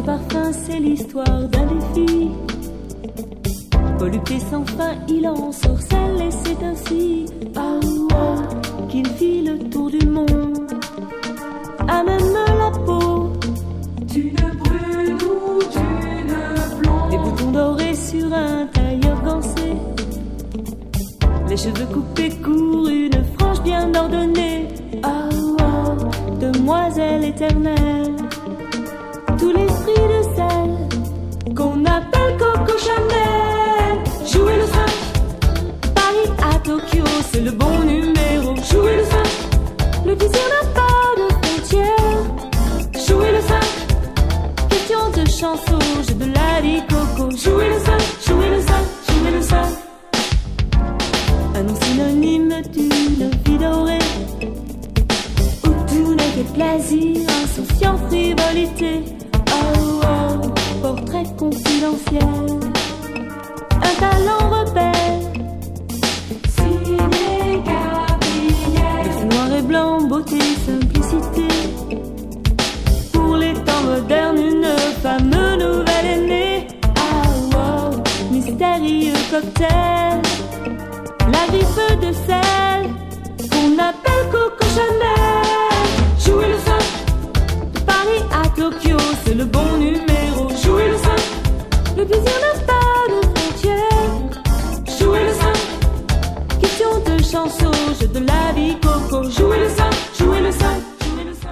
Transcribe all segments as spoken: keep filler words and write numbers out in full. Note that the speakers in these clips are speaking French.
ce parfum, c'est l'histoire d'un défi. Volupté sans fin, il en sorcelle et c'est ainsi, oh, oh, qu'il fit le tour du monde. À même la peau, tu ne brûles ou tu ne blondes. Des boutons dorés sur un tailleur gancé, les cheveux coupés courts, une frange bien ordonnée. Oh, oh, demoiselle éternelle, tous les fruits de sel qu'on appelle Coco Chanel. Jouer le cinq, Paris à Tokyo, c'est le bon numéro. Jouer le cinq, le plaisir n'a pas de frontières. Jouer le cinq, question de chanson, jeu de la vie Coco. Jouer le cinq, jouer le cinq, jouer le cinq. Un nom synonyme d'une vie dorée, où tout n'est que plaisir, insouciance, frivolité. Oh, oh, portrait confidentiel, un talent rebelle, signé Gabriel. Le noir et blanc, beauté, simplicité. Pour les temps modernes, une femme nouvelle est née. Ah, wow, mystérieux cocktail, la griffe de sel qu'on appelle Coco Chanel. Jouer le cinq, de Paris à Tokyo, c'est le bon numéro. Jouer le cinq, le plaisir n'a pas de frontières. Jouer le cinq, question de chanson, jeu de la vie Coco. Jouer le cinq, jouer le cinq, jouer le cinq.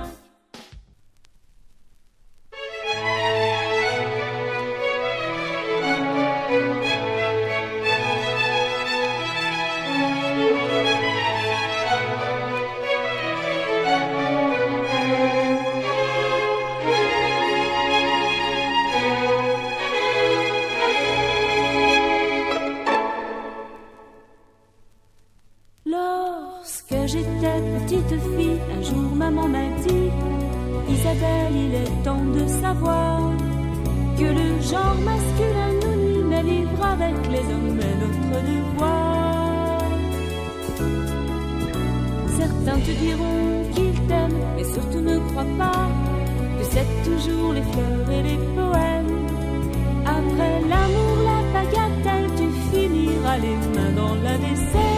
Lorsque j'étais petite fille, un jour maman m'a dit: Isabelle, il est temps de savoir que le genre masculin nous lie, mais vivre avec les hommes est notre devoir. Certains te diront qu'ils t'aiment, mais surtout ne crois pas que c'est toujours les fleurs et les poèmes. Après l'amour, la bagatelle, tu finiras les mains dans la vaisselle.